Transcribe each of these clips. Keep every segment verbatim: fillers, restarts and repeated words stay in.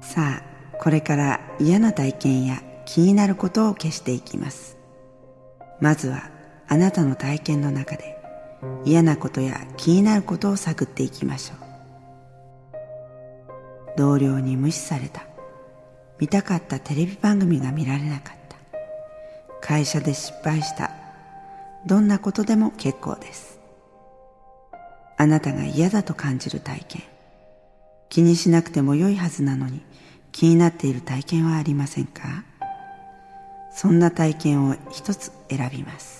さあ、これから嫌な体験や気になることを消していきます。まずはあなたの体験の中で嫌なことや気になることを探っていきましょう。同僚に無視された、見たかったテレビ番組が見られなかった、会社で失敗した、どんなことでも結構です。あなたが嫌だと感じる体験、気にしなくても良いはずなのに気になっている体験はありませんか？そんな体験を一つ選びます。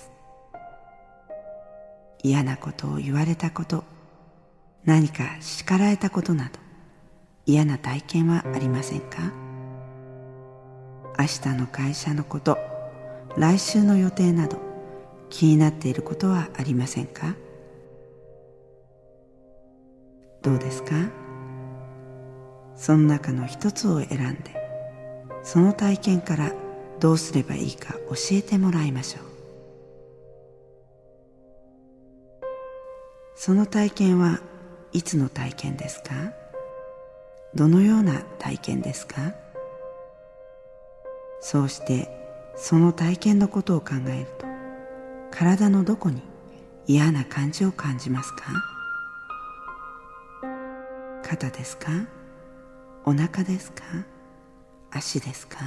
嫌なことを言われたこと、何か叱られたことなど嫌な体験はありませんか？明日の会社のこと、来週の予定など気になっていることはありませんか？どうですか？その中の一つを選んで、その体験からどうすればいいか教えてもらいましょう。その体験はいつの体験ですか？どのような体験ですか？そうしてその体験のことを考えると、体のどこに嫌な感じを感じますか？肩ですか？お腹ですか？足ですか？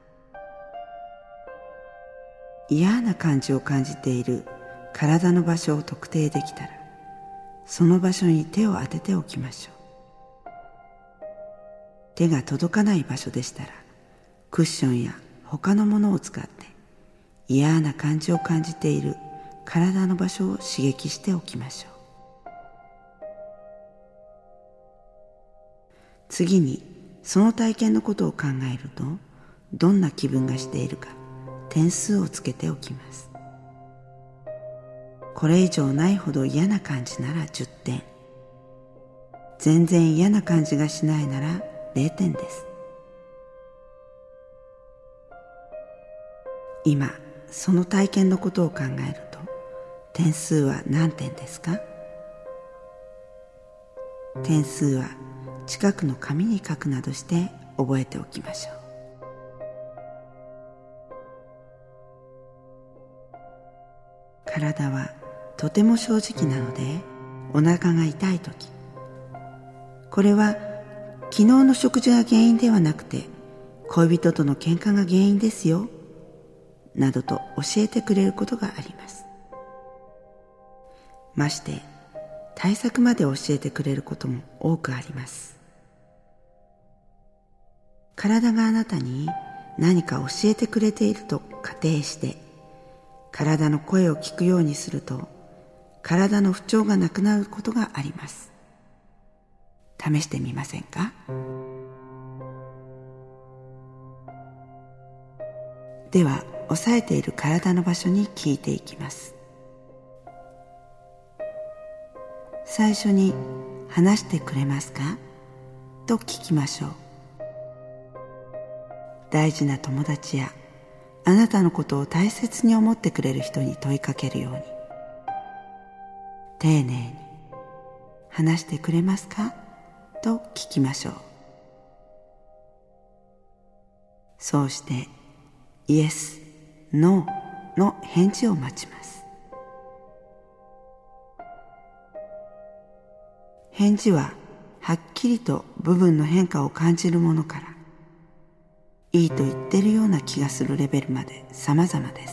嫌な感じを感じている体の場所を特定できたら、その場所に手を当てておきましょう。手が届かない場所でしたら、クッションや他のものを使って嫌な感じを感じている体の場所を刺激しておきましょう。次にその体験のことを考えると、どんな気分がしているか点数をつけておきます。これ以上ないほど嫌な感じならじゅってん、全然嫌な感じがしないなられいてんです。今その体験のことを考えると、点数は何点ですか？点数は近くの紙に書くなどして覚えておきましょう。体はとても正直なので、お腹が痛いとき、これは昨日の食事が原因ではなくて恋人との喧嘩が原因ですよなどと教えてくれることがあります。まして対策まで教えてくれることも多くあります。体があなたに何か教えてくれていると仮定して、体の声を聞くようにすると、体の不調がなくなることがあります。試してみませんか？では、押さえている体の場所に聞いていきます。最初に話してくれますかと聞きましょう。大事な友達やあなたのことを大切に思ってくれる人に問いかけるように、丁寧に話してくれますかと聞きましょう。そうしてイエス、ノーの返事を待ちます。返事ははっきりと部分の変化を感じるものから、いいと言ってるような気がするレベルまで様々です。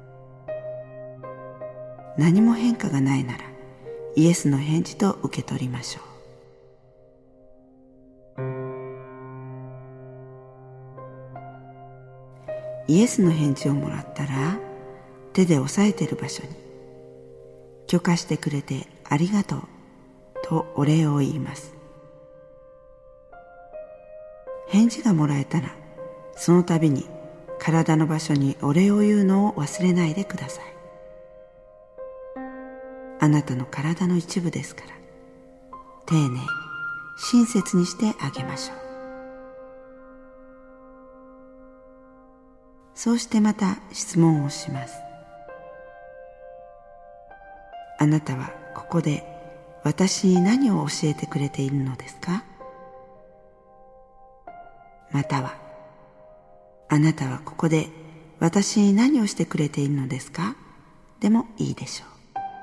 何も変化がないならイエスの返事と受け取りましょう。イエスの返事をもらったら、手で押さえている場所に、許可してくれてありがとうとお礼を言います。返事がもらえたら、その度に体の場所にお礼を言うのを忘れないでください。あなたの体の一部ですから、丁寧に親切にしてあげましょう。そうしてまた質問をします。あなたはここで私に何を教えてくれているのですか？ または、あなたはここで私に何をしてくれているのですか？でもいいでしょ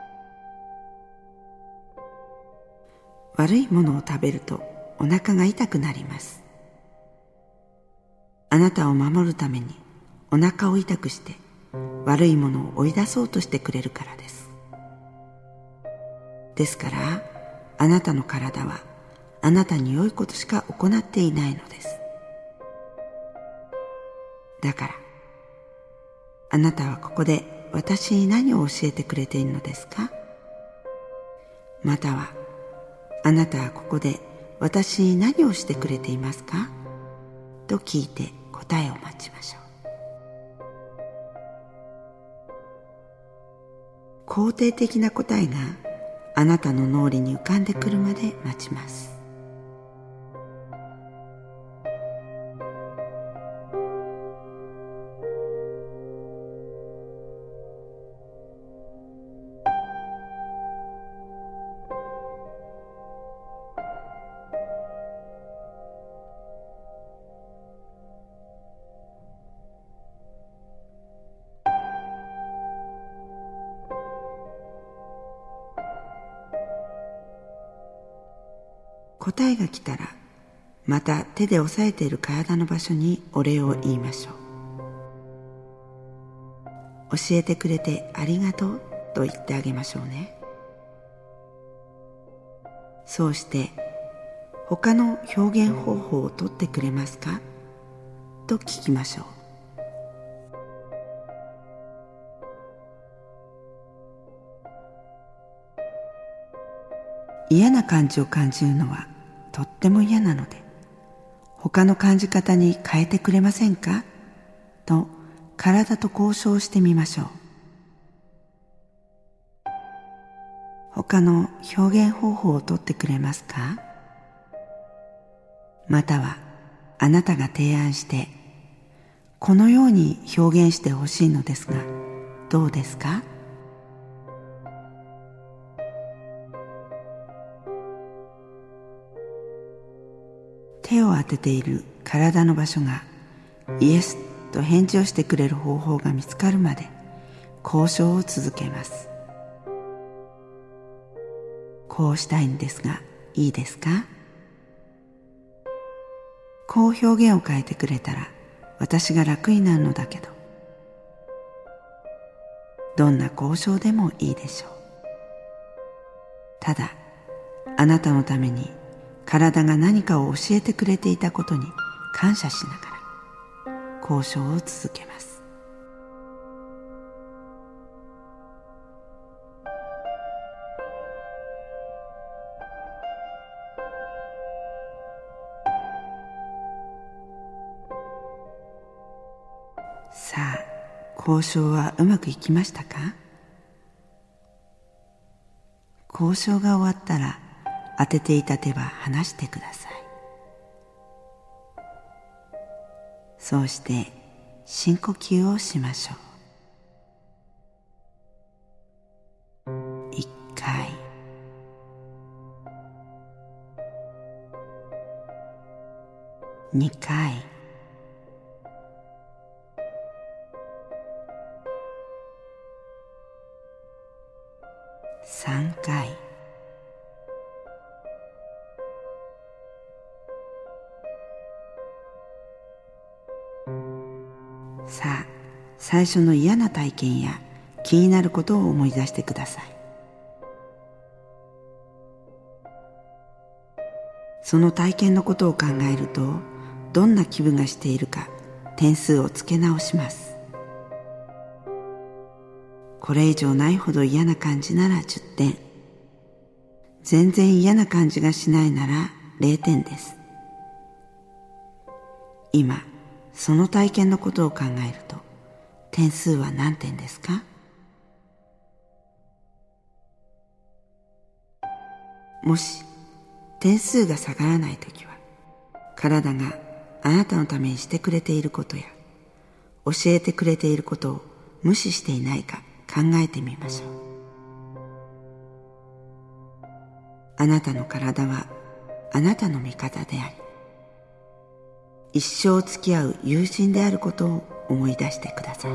う。悪いものを食べるとお腹が痛くなります。あなたを守るためにお腹を痛くして悪いものを追い出そうとしてくれるからです。ですから、あなたの体はあなたに良いことしか行っていないのです。だから、あなたはここで私に何を教えてくれているのですか？または、あなたはここで私に何をしてくれていますか？と聞いて答えを待ちましょう。肯定的な答えがあなたの脳裏に浮かんでくるまで待ちます。答えが来たら、また手で押さえている体の場所にお礼を言いましょう。教えてくれてありがとうと言ってあげましょうね。そうして、他の表現方法をとってくれますか？と聞きましょう。嫌な感じを感じるのはとっても嫌なので、他の感じ方に変えてくれませんか？と体と交渉してみましょう。他の表現方法をとってくれますか？またはあなたが提案してこのように表現してほしいのですがどうですか？手を当てている体の場所がイエスと返事をしてくれる方法が見つかるまで交渉を続けます。こうしたいんですがいいですか？こう表現を変えてくれたら私が楽になるのだけど、どんな交渉でもいいでしょう。ただあなたのために体が何かを教えてくれていたことに感謝しながら交渉を続けます。さあ、交渉はうまくいきましたか？交渉が終わったら当てていた手は離してください。そうして深呼吸をしましょう。一回、二回、三回、さあ、最初の嫌な体験や気になることを思い出してください。その体験のことを考えると、どんな気分がしているか点数をつけ直します。これ以上ないほど嫌な感じならじゅってん、全然嫌な感じがしないなられいてんです。今その体験のことを考えると点数は何点ですか？もし点数が下がらないときは、体があなたのためにしてくれていることや教えてくれていることを無視していないか考えてみましょう。あなたの体はあなたの味方であり、 一生付き合う友人であることを思い出してください。